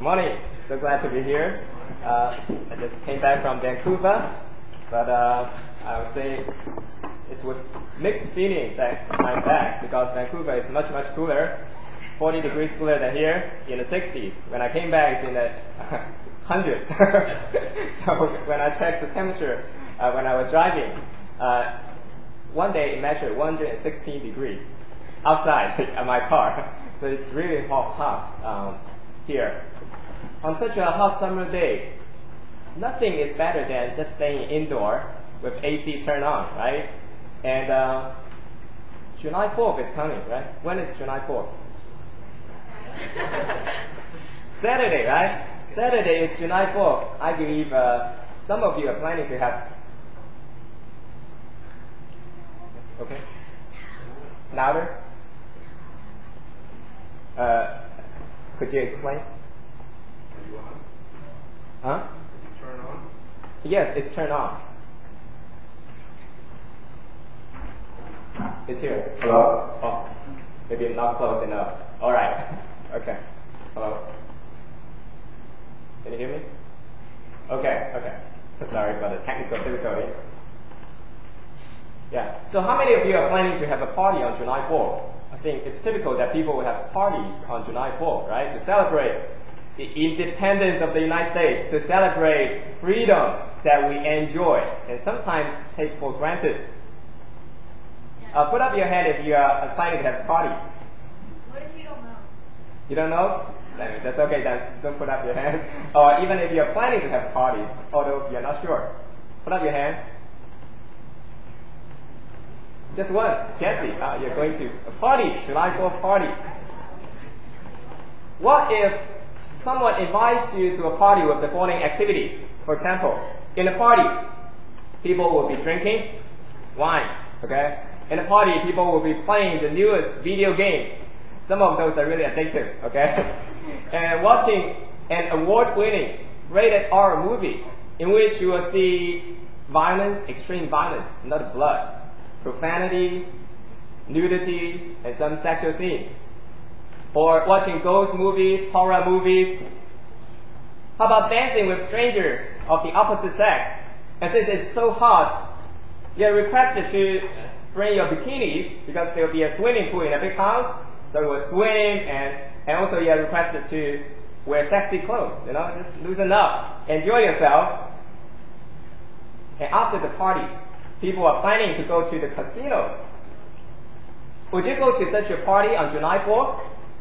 Good morning. So glad to be here. I just came back from Vancouver, but I would say it's with mixed feelings that I'm back because Vancouver is much cooler, 40 degrees cooler than here, in the 60s. When I came back, it's in the 100s. So when I checked the temperature when I was driving, one day it measured 116 degrees outside of my car. So it's really hot here. On such a hot summer day, nothing is better than just staying indoor with AC turned on, right? And July 4th is coming, right? When is July 4th? Saturday, right? Saturday is July 4th. I believe some of you are planning to have... Okay? Louder? Could you explain? Huh? Turn on? Yes, it's turned on. It's here. Hello? Oh, maybe not close enough. All right. Okay. Hello? Can you hear me? Okay. Sorry for the technical difficulty. Yeah. So how many of you are planning to have a party on July 4th? I think it's typical that people will have parties on July 4th, right? To celebrate the independence of the United States, to celebrate freedom that we enjoy and sometimes take for granted. Put up your hand if you are planning to have a party. What if you don't know? You don't know? That's okay, then don't put up your hand. Or even if you're planning to have a party, although you're not sure, put up your hand. Just one. Jesse, you're going to a party, July 4th party. What if someone invites you to a party with the following activities? For example, in a party, people will be drinking wine, okay? In a party, people will be playing the newest video games. Some of those are really addictive, okay? And watching an award-winning rated R movie in which you will see violence, extreme violence, not blood, profanity, nudity, and some sexual scenes. Or watching ghost movies, horror movies. How about dancing with strangers of the opposite sex? And since it's so hot, you're requested to bring your bikinis because there will be a swimming pool in a big house. So you will swim, and also you're requested to wear sexy clothes, just loosen up, enjoy yourself. And after the party, people are planning to go to the casinos. Would you go to such a party on July 4th?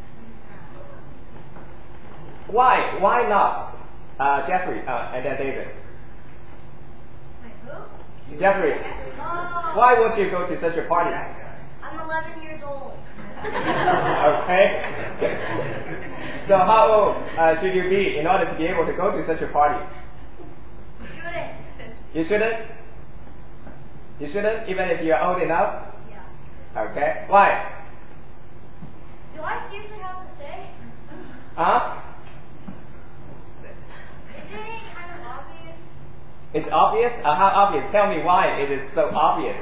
Why? Why not? Jeffrey, and then David. Wait, who? Jeffrey, Oh, why would you go to such a party? I'm 11 years old. Okay. So how old should you be in order to be able to go to such a party? Shouldn't. You shouldn't? You shouldn't, even if you're old enough? Yeah. Okay. Why? Do I seriously have to say? Huh? Isn't it kind of obvious? It's obvious? How obvious? Tell me why it is so obvious.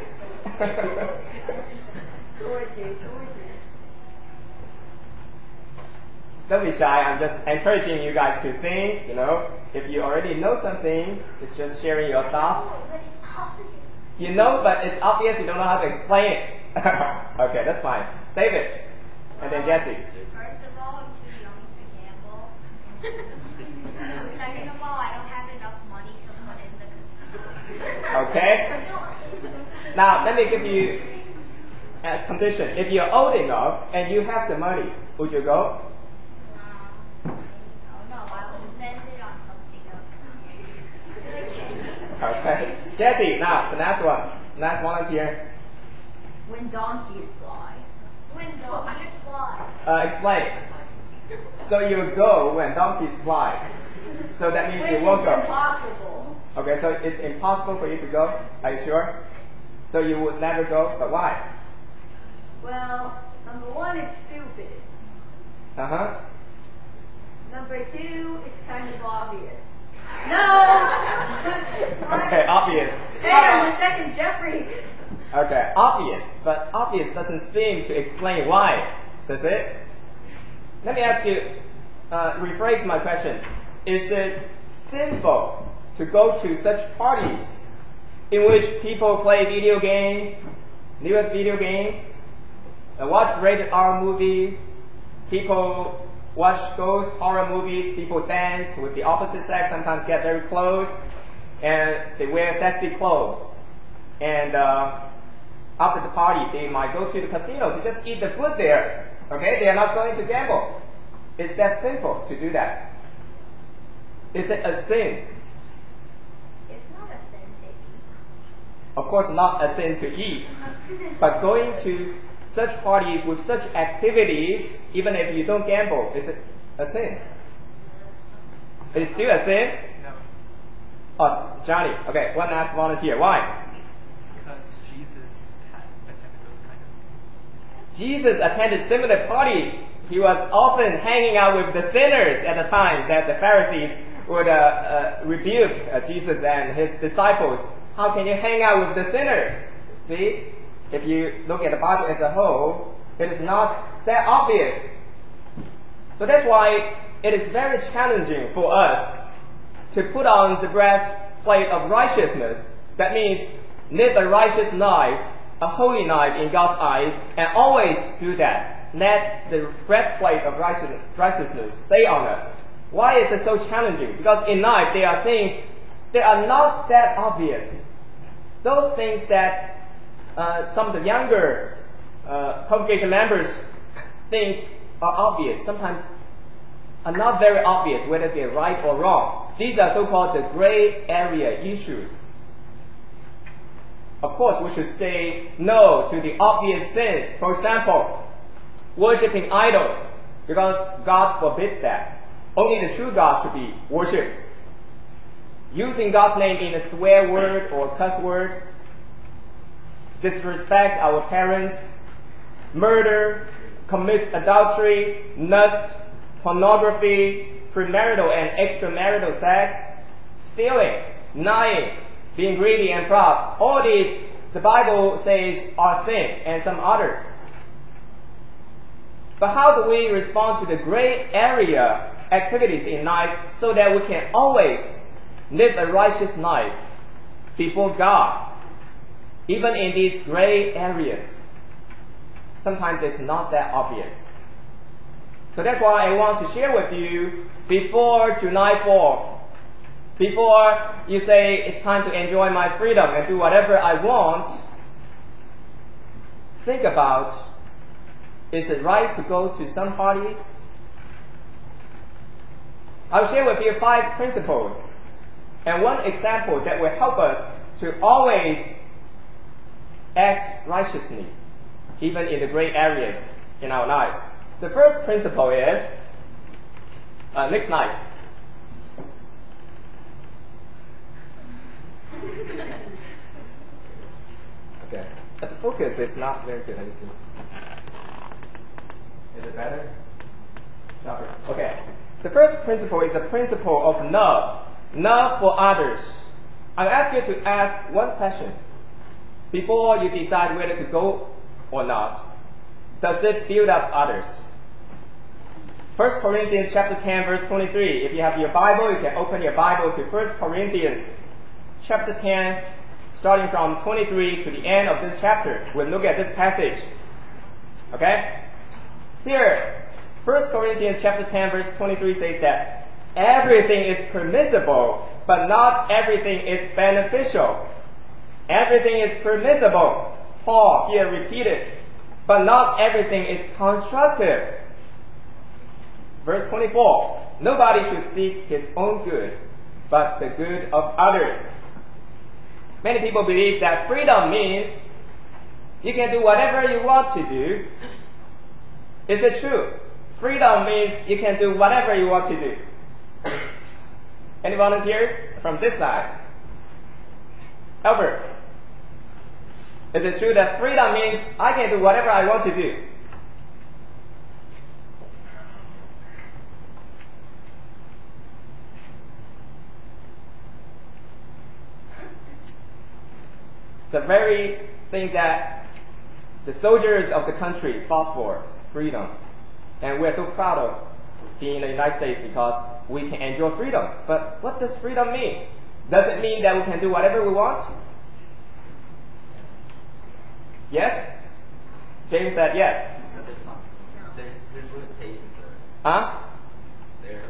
Don't be shy. I'm just encouraging you guys to think, If you already know something, it's just sharing your thoughts. But it's obvious. You know, but it's obvious you don't know how to explain it. Okay, that's fine. David. And then Jesse. First of all, I'm too young to gamble. Second of all, I don't have enough money to put in the casino. Okay? Now, let me give you a condition. If you're old enough and you have the money, would you go? No, I will spend it on something else. Okay. Jesse, now, the last one. Last volunteer. When donkeys fly. When donkeys fly. Explain. So you go when donkeys fly. So that means you won't go. Impossible. Okay, so it's impossible for you to go? Are you sure? So you would never go, but why? Well, number one, it's stupid. Uh-huh. Number two, it's kind of obvious. No! Okay, obvious. Hey, on the second Jeffrey. Okay, obvious, but obvious doesn't seem to explain why, does it? Let me ask you, rephrase my question. Is it sinful to go to such parties in which people play video games, newest video games, watch rated R movies, people watch ghost horror movies, people dance with the opposite sex, sometimes get very close, and they wear sexy clothes. And after the party, they might go to the casino to just eat the food there. Okay, they are not going to gamble. Is that sinful to do that? Is it a sin? It's not a sin to eat. Of course, not a sin to eat, but going to such parties with such activities, even if you don't gamble, is it a sin? Is it still a sin? No, Oh, Johnny. Okay, one last volunteer. Why? because Jesus had attended those kind of things. Jesus attended similar parties. He was often hanging out with the sinners at the time that the Pharisees would rebuke Jesus and his disciples. How can you hang out with the sinners? See, if you look at the Bible as a whole, it is not that obvious. So that's why it is very challenging for us to put on the breastplate of righteousness. That means live a righteous life, a holy life in God's eyes, and always do that. Let the breastplate of righteousness stay on us. Why is it so challenging? Because in life there are things that are not that obvious. Those things that some of the younger congregation members think are obvious, sometimes are not very obvious whether they're right or wrong. These are so-called the gray area issues. Of course, we should say no to the obvious sins. For example, worshipping idols, because God forbids that. Only the true God should be worshipped. Using God's name in a swear word or cuss word, disrespect our parents, murder, commit adultery, lust, pornography, premarital and extramarital sex, stealing, lying, being greedy and proud. All these, the Bible says, are sin, and some others. But how do we respond to the gray area activities in life so that we can always live a righteous life before God, even in these gray areas? Sometimes it's not that obvious. So that's why I want to share with you before July 4th, before you say it's time to enjoy my freedom and do whatever I want, think about, is it right to go to some parties? I'll share with you 5 principles and one example that will help us to always act righteously, even in the gray areas in our life. The first principle is, next slide. Okay, but the focus is not very good. Let me see. Is it better? Sharper. Okay. The first principle is the principle of love. Love for others. I'll ask you to ask one question before you decide whether to go or not. Does it build up others? 1 Corinthians chapter 10 verse 23. If you have your Bible, you can open your Bible to 1 Corinthians chapter 10, starting from 23 to the end of this chapter. We'll look at this passage. Okay? Here, 1 Corinthians chapter 10 verse 23 says that everything is permissible, but not everything is beneficial. Everything is permissible, Paul here repeated, but not everything is constructive. Verse 24, nobody should seek his own good, but the good of others. Many people believe that freedom means you can do whatever you want to do. Is it true? Freedom means you can do whatever you want to do. Any volunteers from this side? Albert, is it true that freedom means I can do whatever I want to do? The very thing that the soldiers of the country fought for, freedom, and we're so proud of. being in the United States because we can enjoy freedom. But what does freedom mean? Does it mean that we can do whatever we want? Yes? James said yes. No, there's limitations to it. Huh? There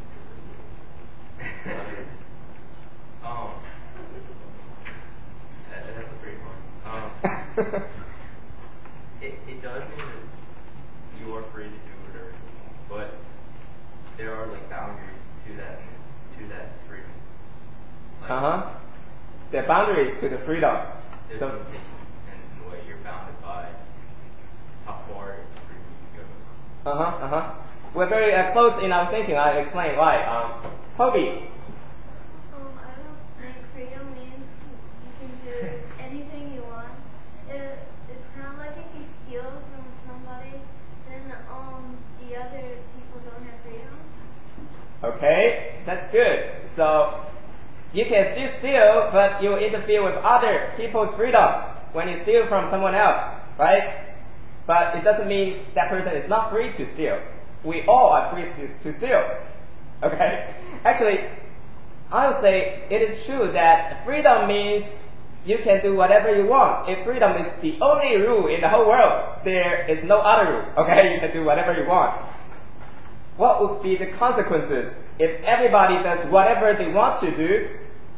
that's a great one. It does mean that you are free to do whatever you want, but there are like boundaries to that freedom. Like, There are boundaries to the freedom. There's So, limitations in the way you're bounded by how far freedom you can go. We're very close in our thinking. I'll explain why. Toby. I don't think freedom means you can do anything you want. It's kind of like if you steal from somebody, then the other people don't have freedom. Okay, that's good. So you can still steal, but you interfere with other people's freedom when you steal from someone else, right? But it doesn't mean that person is not free to steal. We all are free to steal. Okay? Actually, I would say it is true that freedom means you can do whatever you want. If freedom is the only rule in the whole world, there is no other rule. Okay? You can do whatever you want. What would be the consequences if everybody does whatever they want to do?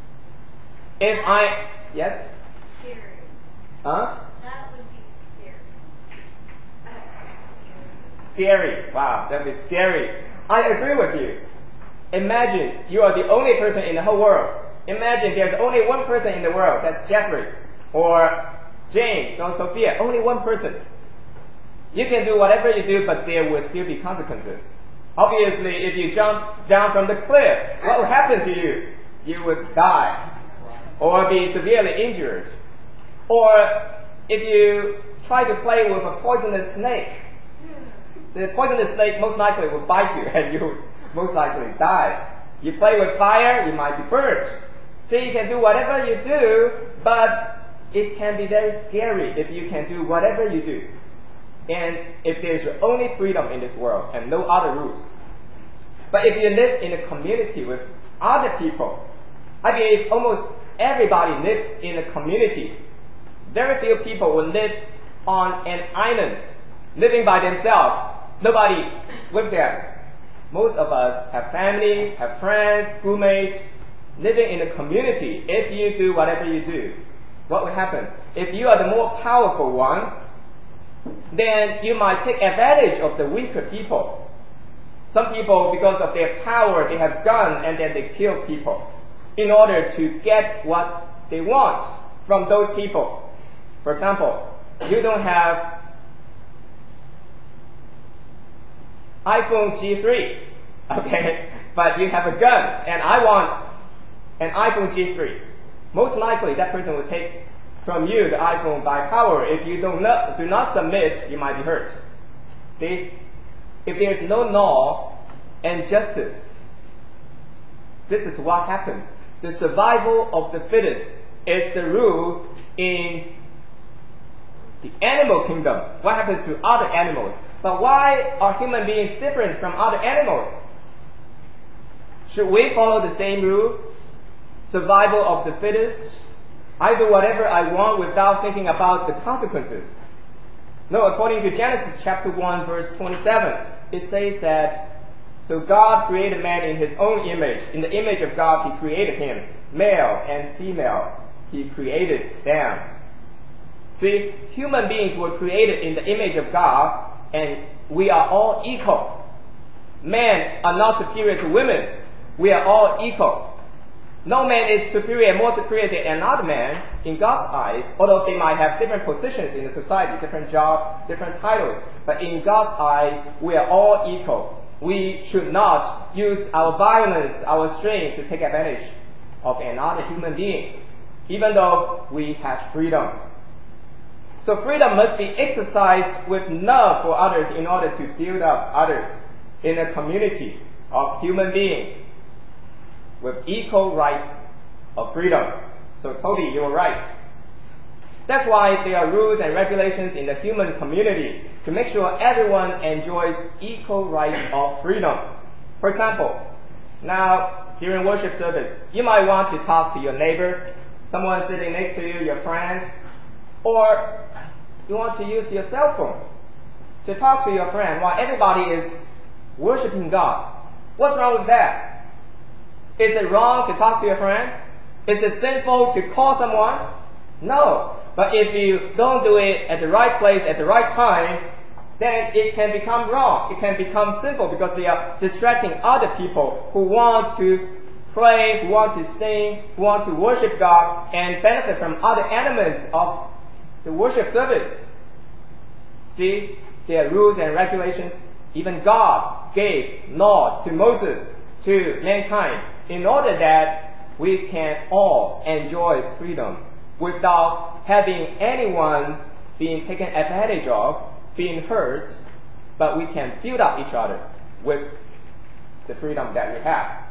Yes? Scary. Huh? That would be scary. Scary. Wow, that would be scary. I agree with you. Imagine you are the only person in the whole world. Imagine there's only one person in the world, that's Jeffrey, or James, or Sophia, only one person. You can do whatever you do, but there will still be consequences. Obviously, if you jump down from the cliff, what will happen to you? You would die, or be severely injured. Or if you try to play with a poisonous snake, the poisonous snake most likely will bite you and you most likely die. You play with fire, you might be burnt. So you can do whatever you do, but it can be very scary if you can do whatever you do. And if there's only freedom in this world and no other rules. But if you live in a community with other people, I believe almost everybody lives in a community. Very few people will live on an island, living by themselves, nobody with them. Most of us have family, have friends, schoolmates, living in a community. If you do whatever you do, what will happen? If you are the more powerful one, then you might take advantage of the weaker people. Some people, because of their power, they have guns and then they kill people in order to get what they want from those people. For example, you don't have iPhone G3, okay, but you have a gun and I want an iPhone G3. Most likely that person will take from you the iPhone by power. If you do not submit, you might be hurt. See? If there's no law and justice, this is what happens. The survival of the fittest is the rule in the animal kingdom. What happens to other animals? But why are human beings different from other animals? Should we follow the same rule? Survival of the fittest? I do whatever I want without thinking about the consequences. No, according to Genesis chapter 1 verse 27, it says that, so God created man in his own image. In the image of God he created him. Male and female, he created them. See, human beings were created in the image of God, and we are all equal. Men are not superior to women. We are all equal. No man is superior, more superior than another man in God's eyes, although they might have different positions in the society, different jobs, different titles. But in God's eyes, we are all equal. We should not use our violence, our strength to take advantage of another human being, even though we have freedom. So freedom must be exercised with love for others in order to build up others in a community of human beings with equal rights of freedom. So Toby, you were right. That's why there are rules and regulations in the human community to make sure everyone enjoys equal right of freedom. For example, now during worship service, you might want to talk to your neighbor, someone sitting next to you, your friend, or you want to use your cell phone to talk to your friend while everybody is worshiping God. What's wrong with that? Is it wrong to talk to your friend? Is it sinful to call someone? No. But if you don't do it at the right place, at the right time, then it can become wrong. It can become sinful because they are distracting other people who want to pray, who want to sing, who want to worship God and benefit from other elements of the worship service. See, there are rules and regulations. Even God gave laws to Moses, to mankind, in order that we can all enjoy freedom without having anyone being taken advantage of, being hurt, but we can build up each other with the freedom that we have.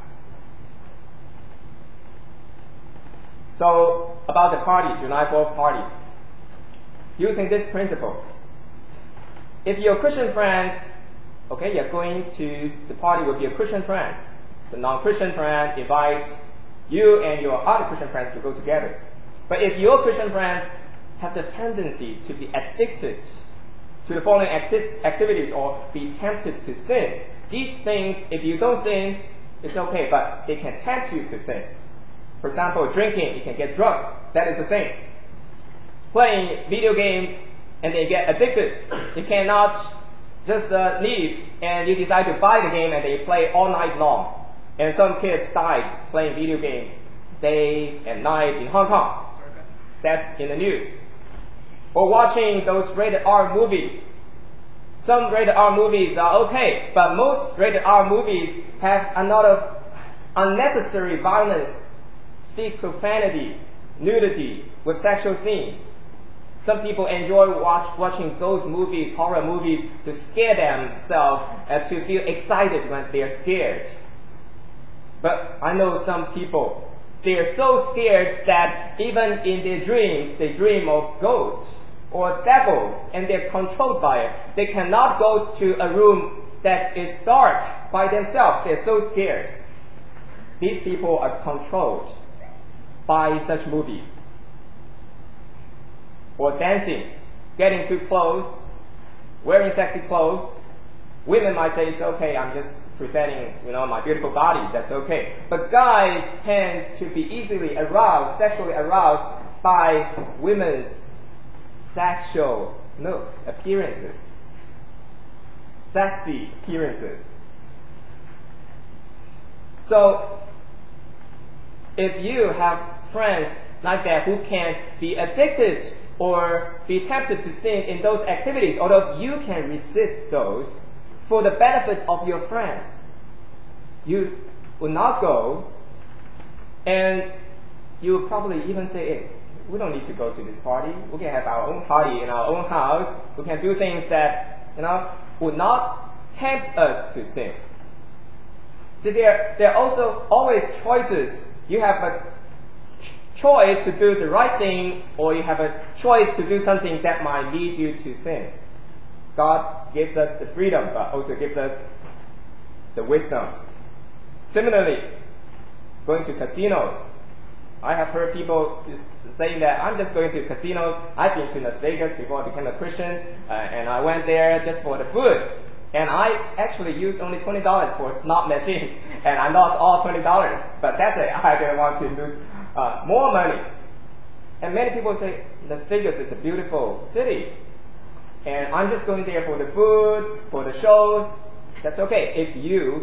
So, about the party, July 4th party. Using this principle, if your Christian friends, okay, you're going to the party with your Christian friends, the non-Christian friend invites you and your other Christian friends to go together. But if your Christian friends have the tendency to be addicted to the following activities or be tempted to sin, these things, if you don't sin, it's okay, but they can tempt you to sin. For example, drinking, you can get drunk. That is the thing. Playing video games, and they get addicted. You cannot just leave and you decide to buy the game and they play all night long. And some kids died playing video games day and night in Hong Kong. That's in the news. Or watching those rated R movies. Some rated R movies are okay, but most rated R movies have a lot of unnecessary violence, speak profanity, nudity with sexual scenes. Some people enjoy watching those movies, horror movies, to scare themselves and to feel excited when they're scared. But I know some people, they're so scared that even in their dreams, they dream of ghosts or devils, and they're controlled by it. They cannot go to a room that is dark by themselves. They're so scared. These people are controlled by such movies. Or dancing, getting too close, wearing sexy clothes. Women might say, it's okay, I'm just presenting, my beautiful body, that's okay. But guys tend to be easily aroused, sexually aroused by women's sexual looks, appearances, sexy appearances. So, if you have friends like that who can be addicted or be tempted to sin in those activities, although you can resist those for the benefit of your friends, you will not go, and you will probably even say, hey, we don't need to go to this party. We can have our own party in our own house. We can do things that would not tempt us to sin. So there are also always choices. You have a choice to do the right thing, or you have a choice to do something that might lead you to sin. God gives us the freedom, but also gives us the wisdom. Similarly, going to casinos. I have heard people saying that I'm just going to casinos. I've been to Las Vegas before I became a Christian, and I went there just for the food. And I actually used only $20 for a slot machine, and I lost all $20. But that's it. I didn't want to lose more money. And many people say, Las Vegas is a beautiful city, and I'm just going there for the food, for the shows. That's okay. If you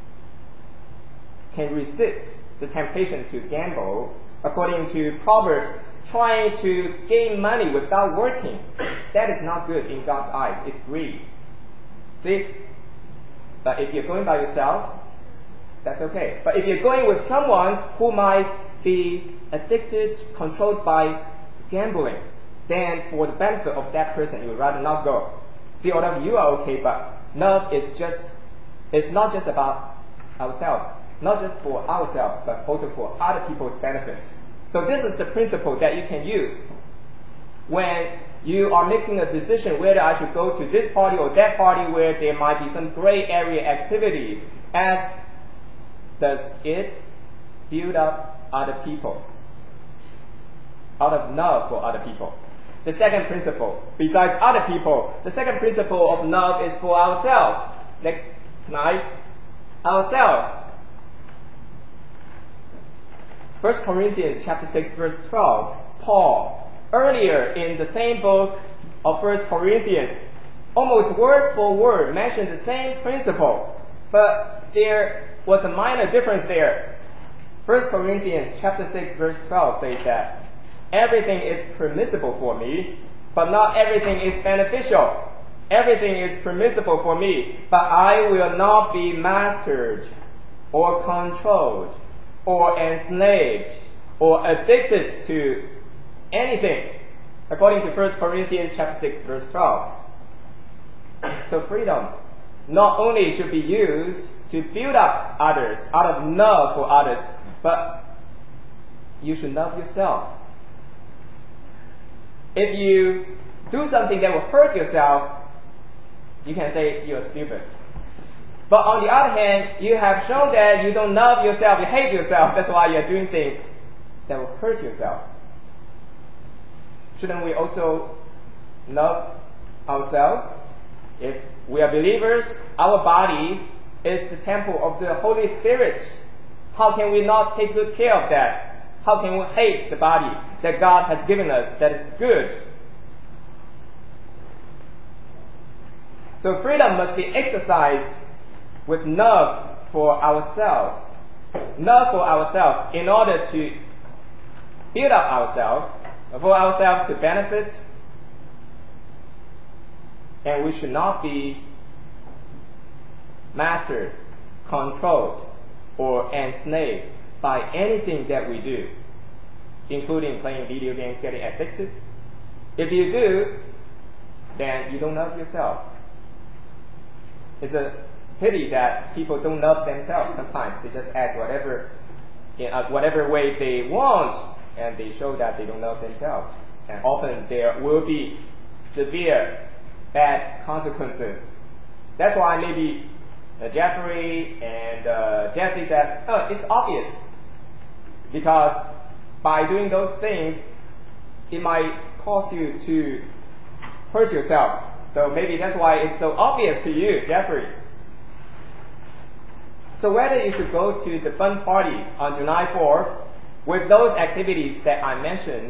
can resist the temptation to gamble, according to Proverbs, trying to gain money without working, that is not good in God's eyes. It's greed. See? But if you're going by yourself, that's okay. But if you're going with someone who might be addicted, controlled by gambling, then for the benefit of that person, you would rather not go. See, although you are okay, but love is it's not just about ourselves, not just for ourselves, but also for other people's benefits. So this is the principle that you can use. when you are making a decision whether I should go to this party or that party where there might be some gray area activities, as does it build up other people out of love for other people? The second principle, besides other people, the second principle of love is for ourselves. Next slide. Ourselves. 1 Corinthians chapter 6, verse 12. Paul, earlier in the same book of 1 Corinthians, almost word for word mentioned the same principle, but there was a minor difference there. 1 Corinthians chapter 6, verse 12 says that everything is permissible for me, but not everything is beneficial. Everything is permissible for me, but I will not be mastered or controlled or enslaved or addicted to anything, according to 1 Corinthians chapter 6, verse 12. So freedom not only should be used to build up others out of love for others, but you should love yourself. If you do something that will hurt yourself, you can say you're stupid. But on the other hand, you have shown that you don't love yourself, you hate yourself, that's why you're doing things that will hurt yourself. Shouldn't we also love ourselves? If we are believers, our body is the temple of the Holy Spirit. How can we not take good care of that? How can we hate the body that God has given us that is good? So freedom must be exercised with love for ourselves. Love for ourselves in order to build up ourselves, for ourselves to benefit. And we should not be mastered, controlled, or enslaved by anything that we do, including playing video games, getting addicted. If you do, then you don't love yourself. It's a pity that people don't love themselves sometimes. They just act whatever way they want, and they show that they don't love themselves. And often there will be severe bad consequences. That's why maybe Jeffrey and Jesse said, oh, it's obvious. Because by doing those things, it might cause you to hurt yourself. So maybe that's why it's so obvious to you, Jeffrey. So whether you should go to the fun party on July 4th with those activities that I mentioned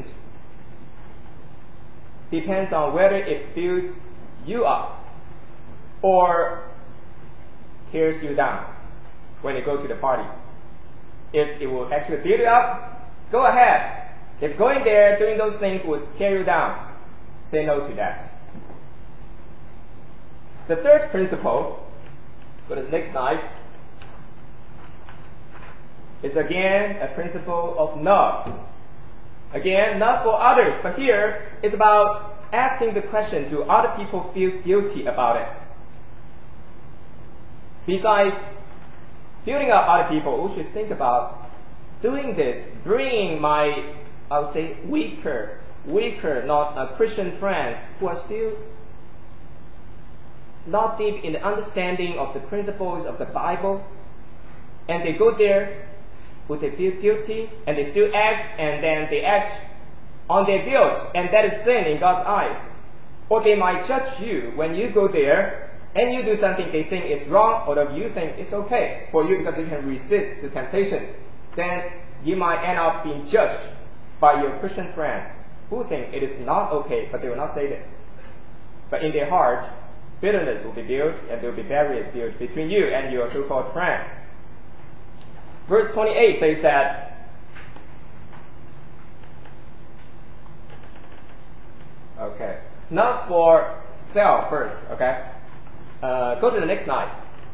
depends on whether it builds you up or tears you down when you go to the party. If it will actually build you up, go ahead. If going there, doing those things would tear you down, say no to that. The third principle, go to the next slide, is again a principle of love. Again, love for others, but here it's about asking the question, do other people feel guilty about it? Besides building up other people, we should think about doing this, bringing my, I would say, weaker, not Christian friends who are still not deep in the understanding of the principles of the Bible, and they go there, would they feel guilty, and they still act, and then they act on their guilt, and that is sin in God's eyes. Or they might judge you when you go there, and you do something they think is wrong, although you think it's okay for you because you can resist the temptations. Then you might end up being judged by your Christian friends who think it is not okay, but they will not say that. But in their heart, bitterness will be built, and there will be barriers built between you and your so-called friend. Verse 28 says that, okay, not for self first, okay? Go to the next slide.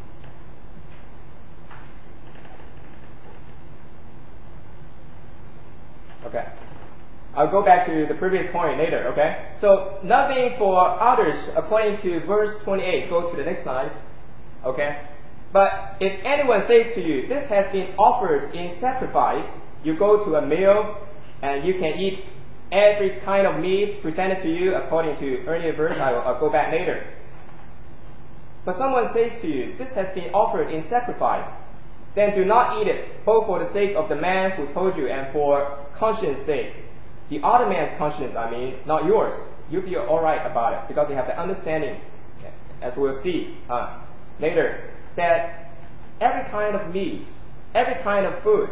Okay. I'll go back to the previous point later, okay? So, loving for others, according to verse 28, go to the next slide, okay? But if anyone says to you, this has been offered in sacrifice, you go to a meal and you can eat every kind of meat presented to you according to earlier verse. I'll go back later. But someone says to you, this has been offered in sacrifice. Then do not eat it, both for the sake of the man who told you and for conscience sake. The other man's conscience, not yours. You feel alright about it because you have the understanding, as we'll see later, that every kind of meat, every kind of food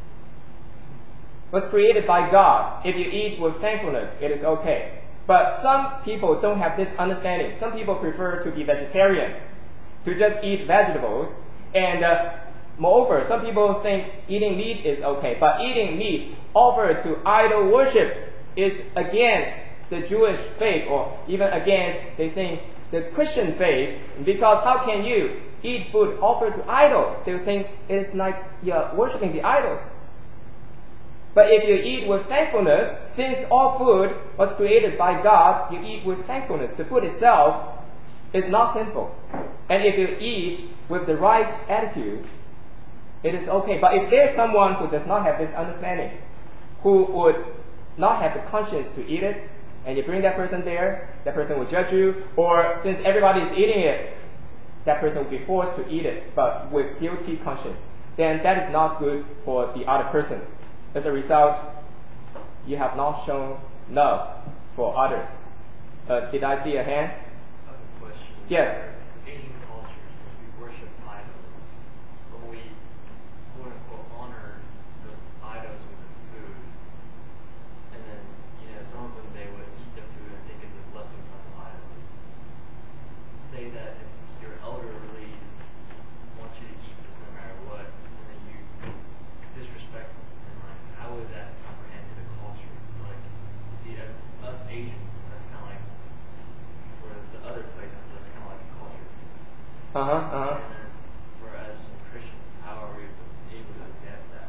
was created by God. If you eat with thankfulness, it is okay. But some people don't have this understanding. Some people prefer to be vegetarian, to just eat vegetables. And moreover, some people think eating meat is okay. But eating meat offered to idol worship is against the Jewish faith, or even against, they think, the Christian faith. Because how can you eat food offered to idols? They think it's like you're worshiping the idols. But if you eat with thankfulness, since all food was created by God, you eat with thankfulness. The food itself is not sinful. And if you eat with the right attitude, it is okay. But if there's someone who does not have this understanding, who would not have the conscience to eat it, and you bring that person there, that person will judge you, or since everybody is eating it, that person will be forced to eat it, but with guilty conscience, then that is not good for the other person. As a result, you have not shown love for others. Did I see a hand? I have a question. Yes. Asian culture, since we worship idols, when we quote unquote honor those idols with the food, and then some of them they would eat the food and think it's a blessing from the idols. Say that if your elderlies want you to eat this no matter what, and then you disrespect them, and how would that comprehend to the culture? See, as us Asians, that's kind of like, for the other places, that's kind of like a culture. And then, whereas Christians, how are we able to adapt that?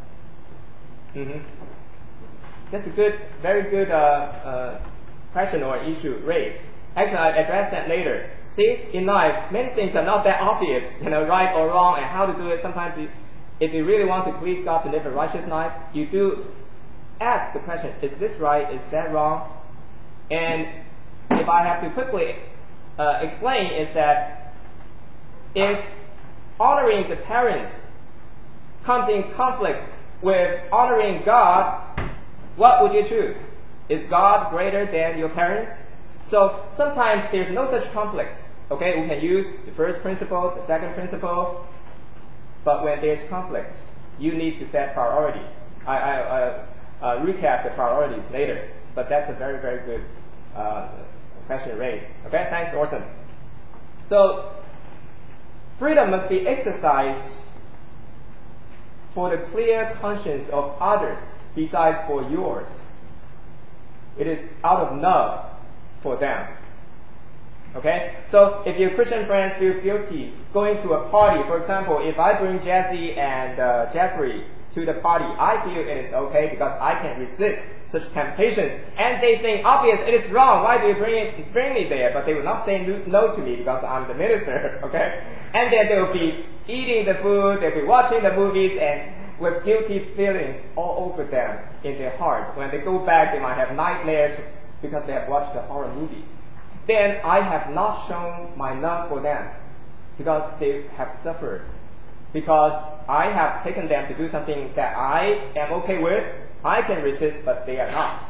That's a good, very good question or issue raised. Actually, I'll address that later. See, in life, many things are not that obvious, right or wrong, and how to do it. Sometimes, if you really want to please God to live a righteous life, you do ask the question, is this right, is that wrong? And if I have to quickly explain, is that if honoring the parents comes in conflict with honoring God, what would you choose? Is God greater than your parents? So sometimes there's no such conflict. Okay, we can use the first principle, the second principle, but when there's conflict, you need to set priorities. I'll recap the priorities later, but that's a very, very good question raised. Okay, thanks, Orson. So freedom must be exercised for the clear conscience of others besides for yours. It is out of love for them. Okay? So if your Christian friends feel guilty going to a party, for example, if I bring Jesse and Jeffrey to the party, I feel it is okay because I can resist such temptations. And they think, obvious, it is wrong. Why do you bring me there? But they will not say no to me because I'm the minister. Okay? And then they will be eating the food, they'll be watching the movies, and with guilty feelings all over them in their heart. When they go back, they might have nightmares because they have watched the horror movies. Then I have not shown my love for them because they have suffered. Because I have taken them to do something that I am okay with, I can resist, but they are not.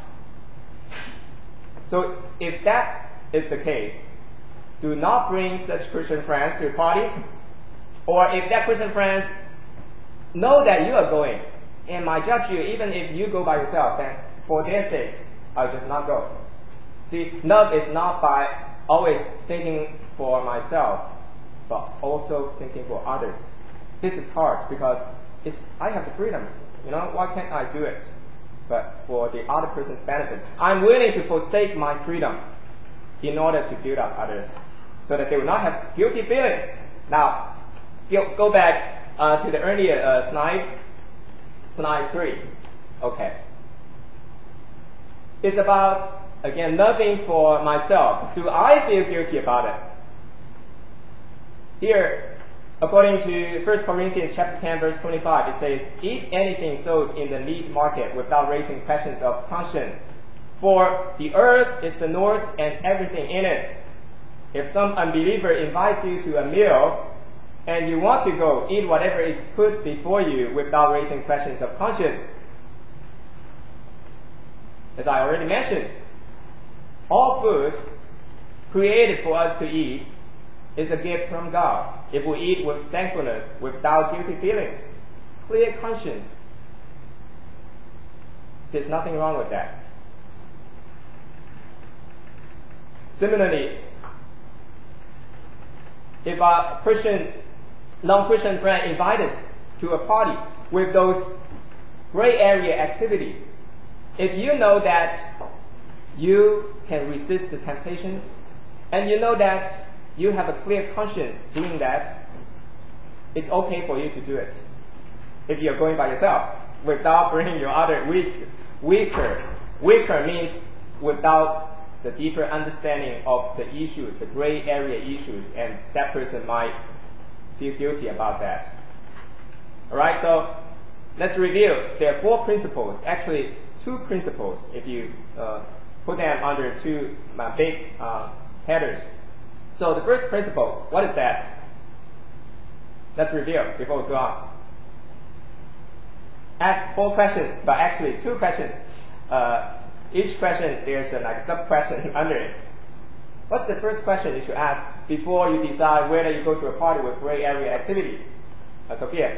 So if that is the case, do not bring such Christian friends to a party. Or if that Christian friends know that you are going and might judge you, even if you go by yourself, then for their sake, I'll just not go. See, love is not by always thinking for myself, but also thinking for others. This is hard because I have the freedom. Why can't I do it? But for the other person's benefit, I'm willing to forsake my freedom in order to build up others, so that they will not have guilty feelings. Now, go back to the earlier slide 3. Okay. It's about, again, loving for myself. Do I feel guilty about it? Here, according to 1 Corinthians chapter 10, verse 25, it says, eat anything sold in the meat market without raising questions of conscience. For the earth is the Lord's and everything in it. If some unbeliever invites you to a meal, and you want to go eat whatever is put before you without raising questions of conscience, as I already mentioned, all food created for us to eat is a gift from God. If we eat with thankfulness, without guilty feelings, clear conscience, there's nothing wrong with that. Similarly, if a non-Christian friend invites us to a party with those gray area activities, if you know that you can resist the temptations, and you know that you have a clear conscience doing that, it's okay for you to do it. If you're going by yourself, without bringing your other weaker means without the deeper understanding of the issues, the gray area issues, and that person might feel guilty about that. Alright, so let's review. There are 4 principles, actually 2 principles if you put them under 2 big headers. So the first principle, what is that? Let's review before we go on. Ask 4 questions, but actually 2 questions. Each question, there's a sub-question under it. What's the first question you should ask before you decide whether you go to a party with gray area activities? Sophia?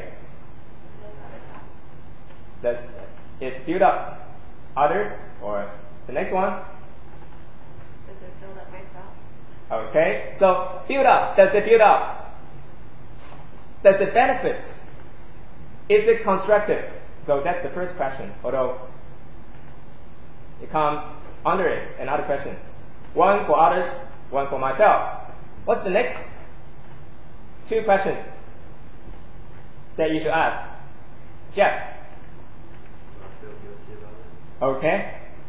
Does it build up others? Or the next one? Does it build up myself? Okay, so build up. Does it build up? Does it benefit? Is it constructive? So that's the first question, although it comes under it, another question. One for others, one for myself. What's the next 2 questions that you should ask? Jeff? I feel guilty about it. Okay.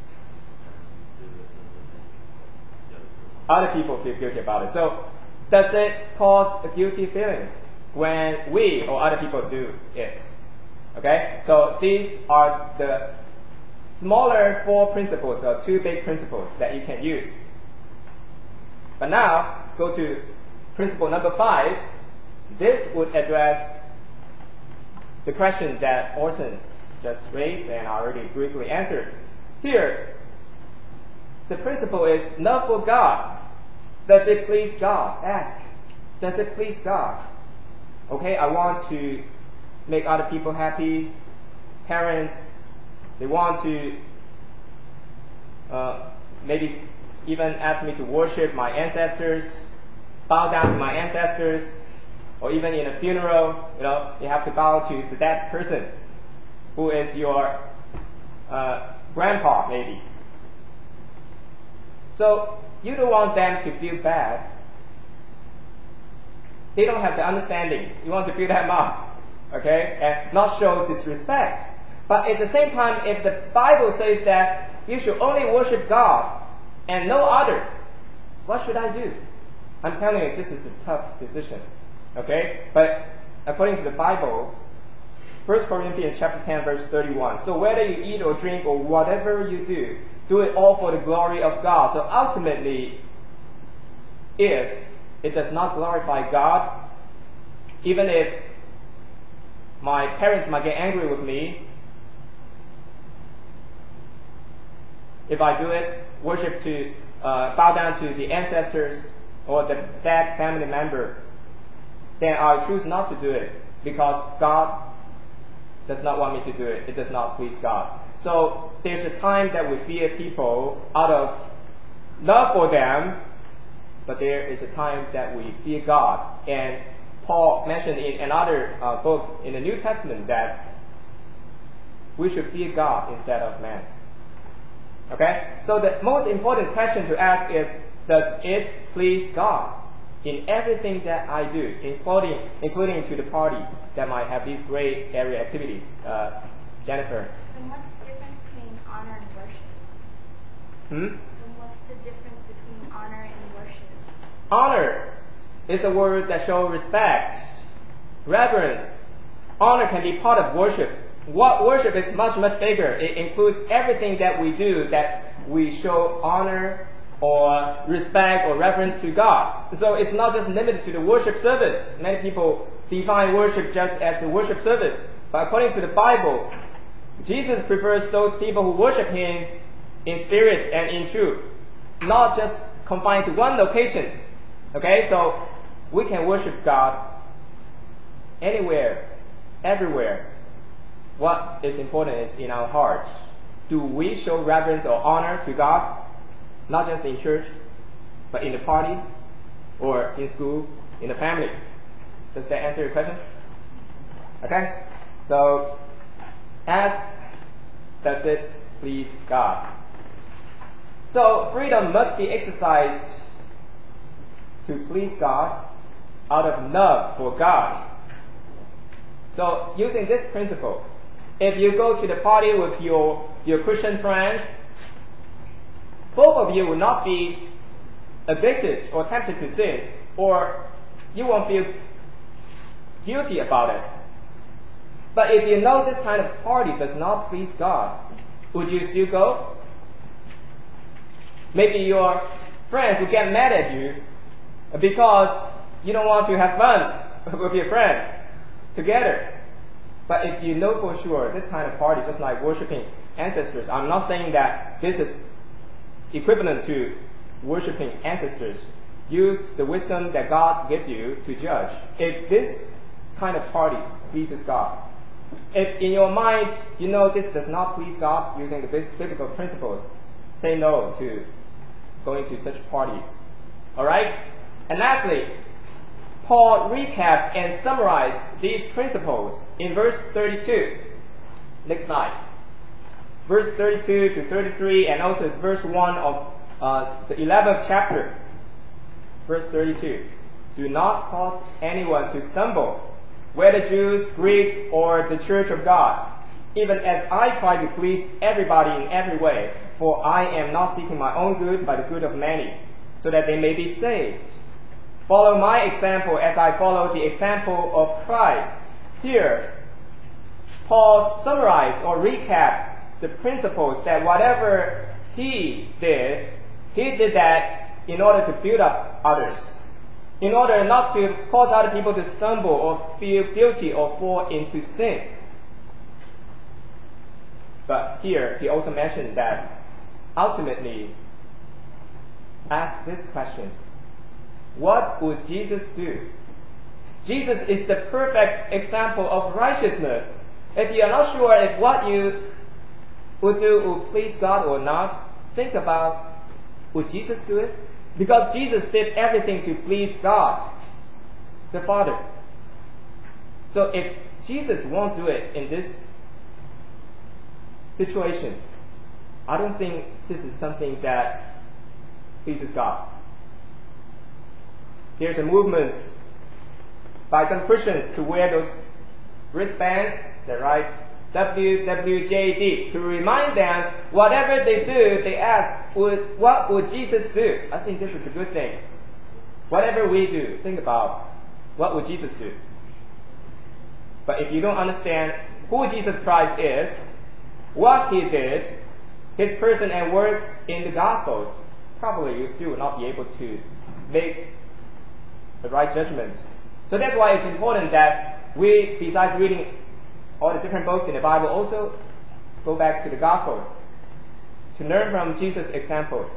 Other people feel guilty about it. So does it cause guilty feelings when we or other people do it? Okay, so these are the smaller 4 principles, or 2 big principles that you can use. But now, go to principle number 5. This would address the question that Orson just raised and I already briefly answered. Here, the principle is love for God. Does it please God? Ask. Does it please God? Okay, I want to make other people happy. Parents, they want to maybe even ask me to worship my ancestors, bow down to my ancestors, or even in a funeral, you have to bow to that person who is your grandpa, maybe. So you don't want them to feel bad. They don't have the understanding. You want to build them up, okay, and not show disrespect. But at the same time, if the Bible says that you should only worship God and no other, what should I do? I'm telling you, this is a tough decision, okay? But according to the Bible, 1 Corinthians chapter 10, verse 31. So whether you eat or drink or whatever you do it all for the glory of God. So ultimately, if it does not glorify God, even if my parents might get angry with me, if I do it, worship to bow down to the ancestors or the dead family member, then I choose not to do it because God does not want me to do it. It does not please God. So there's a time that we fear people out of love for them, but there is a time that we fear God. And Paul mentioned in another book in the New Testament that we should fear God instead of man. Okay? So the most important question to ask is, does it please God in everything that I do, including to the party that might have these gray area activities? Jennifer? And what's the difference between honor and worship? And what's the difference between honor and worship? Honor is a word that shows respect, reverence. Honor can be part of worship. what worship is much, much bigger. It includes everything that we do that we show honor or respect or reverence to God. So it's not just limited to the worship service. Many people define worship just as the worship service. But according to the Bible, Jesus prefers those people who worship Him in spirit and in truth, not just confined to one location. Okay, so we can worship God anywhere, everywhere. What is important is in our hearts. Do we show reverence or honor to God, not just in church, but in the party, or in school, in the family? Does that answer your question? Okay, so as does it please God? So freedom must be exercised to please God out of love for God. So using this principle, if you go to the party with your Christian friends, both of you will not be addicted or tempted to sin, or you won't feel guilty about it. But if you know this kind of party does not please God, would you still go? Maybe your friends will get mad at you because you don't want to have fun with your friend together. But if you know for sure this kind of party, just like worshiping ancestors, I'm not saying that this is equivalent to worshiping ancestors. Use the wisdom that God gives you to judge if this kind of party pleases God. If in your mind you know this does not please God, using the biblical principles, say no to going to such parties. Alright? And lastly, Paul recapped and summarized these principles in verse 32. Next slide. Verse 32 to 33 and also verse 1 of the 11th chapter. Verse 32. Do not cause anyone to stumble, whether Jews, Greeks, or the church of God, even as I try to please everybody in every way, for I am not seeking my own good, but the good of many, so that they may be saved. Follow my example as I follow the example of Christ. Here, Paul summarized or recapped the principles that whatever he did that in order to build up others, in order not to cause other people to stumble or feel guilty or fall into sin. But here, he also mentioned that ultimately, ask this question: what would Jesus do? Jesus is the perfect example of righteousness. If you are not sure if what you would do would please God or not, think about, would Jesus do it? Because Jesus did everything to please God, the Father. So if Jesus won't do it in this situation, I don't think this is something that pleases God. There's a movement by some Christians to wear those wristbands that write WWJD, to remind them whatever they do, they ask, what would Jesus do? I think this is a good thing. Whatever we do, think about, what would Jesus do? But if you don't understand who Jesus Christ is, what He did, His person and work in the Gospels, probably you still will not be able to make the right judgments. So that's why it's important that we, besides reading all the different books in the Bible, also go back to the Gospels to learn from Jesus' examples.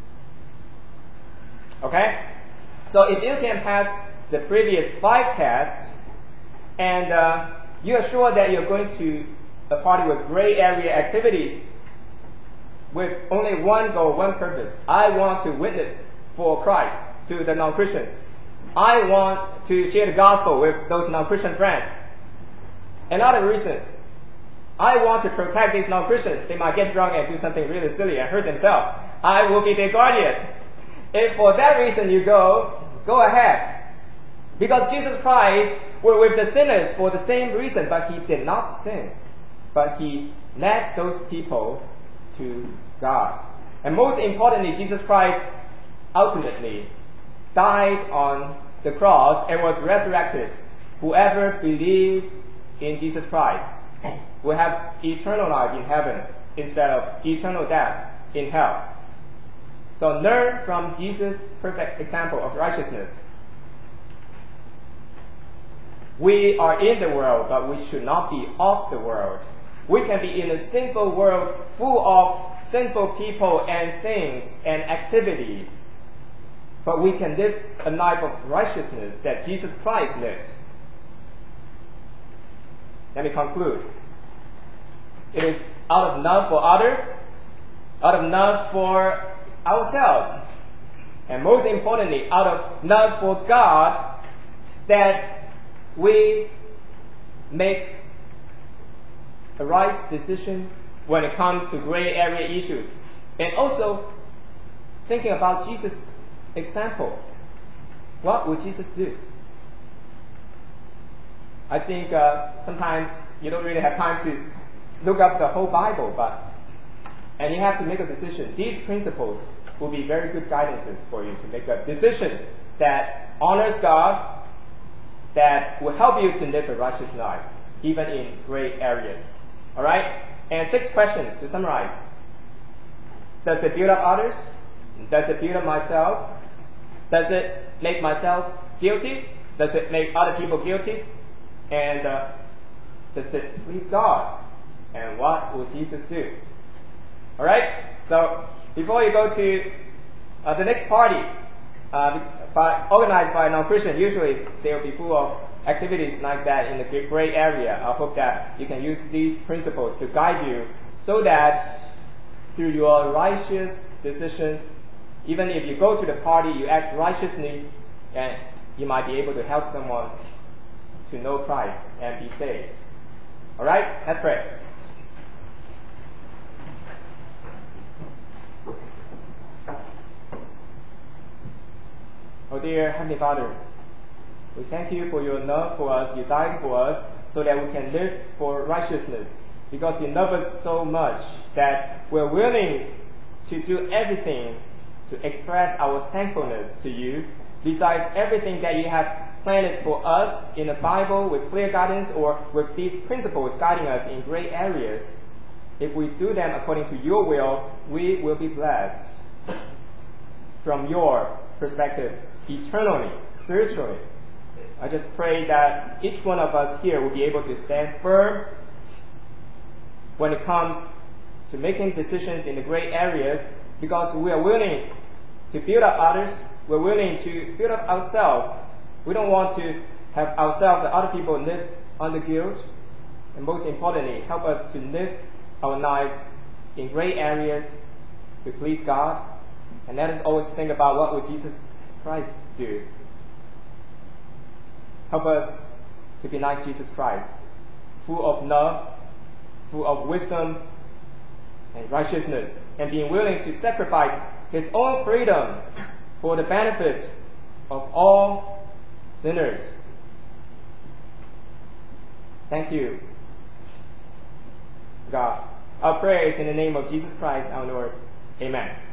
Okay? So if you can pass the previous 5 tests, and you are sure that you're going to a party with gray area activities with only one goal, one purpose: I want to witness for Christ to the non-Christians. I want to share the gospel with those non-Christian friends. Another reason, I want to protect these non-Christians. They might get drunk and do something really silly and hurt themselves. I will be their guardian. If for that reason you go ahead. Because Jesus Christ was with the sinners for the same reason, but He did not sin. But He led those people to God. And most importantly, Jesus Christ ultimately died on the cross and was resurrected. Whoever believes in Jesus Christ will have eternal life in heaven instead of eternal death in hell. So learn from Jesus' perfect example of righteousness. We are in the world, but we should not be of the world. We can be in a sinful world full of sinful people and things and activities, but we can live a life of righteousness that Jesus Christ lived. Let me conclude. It is out of love for others, out of love for ourselves, and most importantly, out of love for God, that we make a right decision when it comes to gray area issues. And also, thinking about Jesus' example. What would Jesus do? I think sometimes you don't really have time to look up the whole Bible, and you have to make a decision. These principles will be very good guidances for you to make a decision that honors God, that will help you to live a righteous life, even in gray areas. Alright? And 6 questions to summarize. Does it build up others? Does it build up myself? Does it make myself guilty? Does it make other people guilty? And does it please God? And what will Jesus do? Alright? So, before you go to the next party, organized by non-Christian, usually they will be full of activities like that in the gray area. I hope that you can use these principles to guide you so that through your righteous decision, even if you go to the party, you act righteously, and you might be able to help someone to know Christ and be saved. Alright? Let's pray. Oh dear Heavenly Father, we thank you for your love for us. You died for us so that we can live for righteousness. Because you love us so much that we're willing to do everything to express our thankfulness to you, besides everything that you have planned for us in the Bible with clear guidance, or with these principles guiding us in gray areas. If we do them according to your will, we will be blessed from your perspective, eternally, spiritually. I just pray that each one of us here will be able to stand firm when it comes to making decisions in the gray areas, because we are willing to build up others, we're willing to build up ourselves. We don't want to have ourselves and other people live under guilt, and most importantly, help us to live our lives in gray areas to please God. And let us always think about what would Jesus Christ do. Help us to be like Jesus Christ, full of love, full of wisdom and righteousness, and being willing to sacrifice his own freedom for the benefit of all sinners. Thank you, God. Our prayer is in the name of Jesus Christ, our Lord. Amen.